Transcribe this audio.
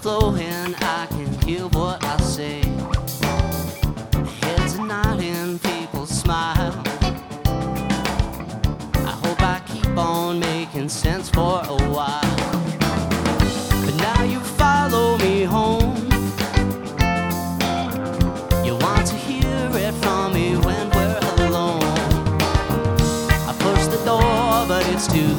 flowing, I can hear what I say. Heads are nodding, people smile. I hope I keep on making sense for a while. But now you follow me home. You want to hear it from me when we're alone. I push the door, but it's too